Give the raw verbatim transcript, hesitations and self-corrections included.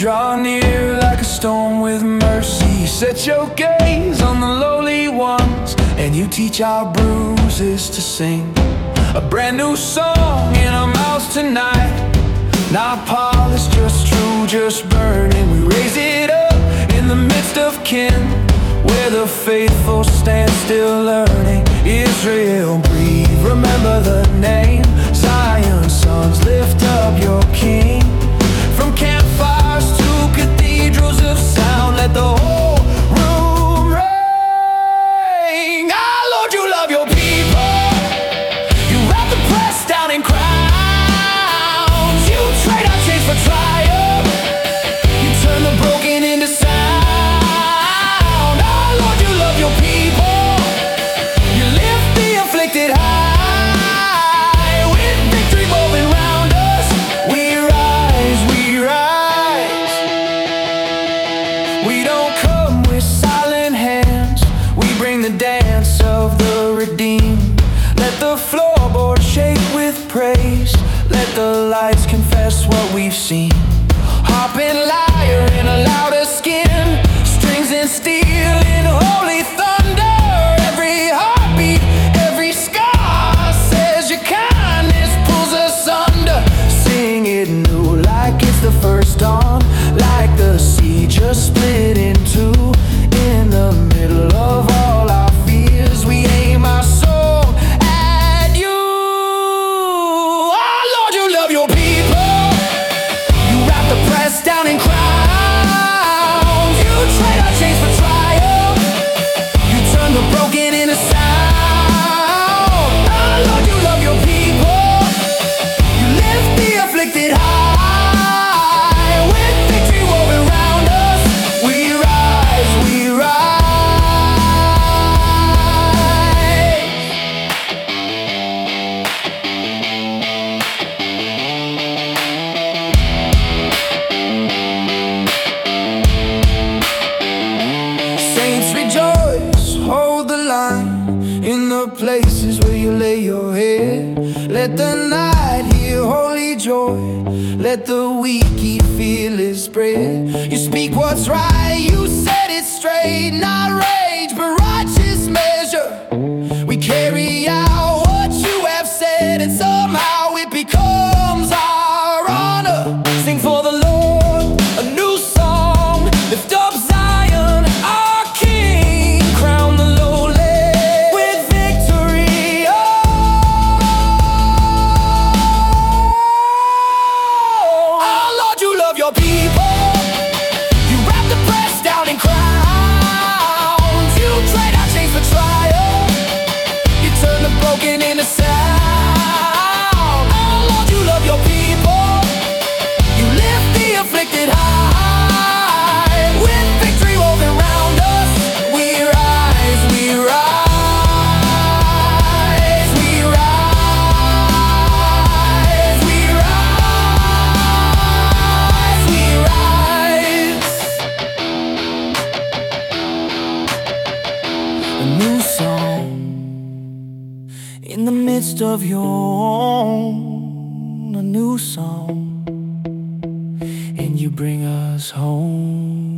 draw near like a storm with mercy. Set your gaze on the lowly ones, and you teach our bruises to sing a brand new song in our mouths tonight. Not polished, just true, just burning. We raise it up in the midst of kin, where the faithful stand still learning. Israel, breathe, remember the name. Zion sons, lift up your King. From campfires to cathedrals of sound, let the whole room ring. Our Lord, you love your people. You wrap the press down in crowns. You trade our chains for triumph. You turn the broken into sound. Our Lord, you love your people. You lift the afflicted high. With victory moving round us, we rise, we rise. We don't come with silent hands, we bring the dance of the redeemed. Let the floorboard shake with praise. Let the lights confess what we've seen. Harping lyre in a louder skin, strings and steel in holy thunder. Every heartbeat, every scar says your kindness pulls us under. Sing it new like it's the first dawn, like the sea just split in two. In the middle of all our fears, we aim our soul at you. Oh Lord, you love your people. You wrap the press down in crowns. You trade our chains for triumph. You turn the broken into sound. Oh Lord, you love your people. You lift the afflicted high. With victory woven round us, we rise, we rise. Saints rejoice, hold the line in the places where you lay your head. Let the night hear holy joy. Let the weak eat fearless bread. You speak what's right, you set it straight. Not rage, but righteous measure. We carry out what you have said, and somehow it becomes our honor. Sing for the Lord a new song. Lift up Zion, our King. Crown the lowly with victory. Oh, our Lord, you love your people. You wrap the press down in crowns. You trade our chains for triumph. You turn the broken into sound. Oh Lord, you love your people. You lift the afflicted high. With victory woven round us, we rise, we rise, we rise, we rise, we rise. A new song in the midst of your own, a new song, and you bring us home.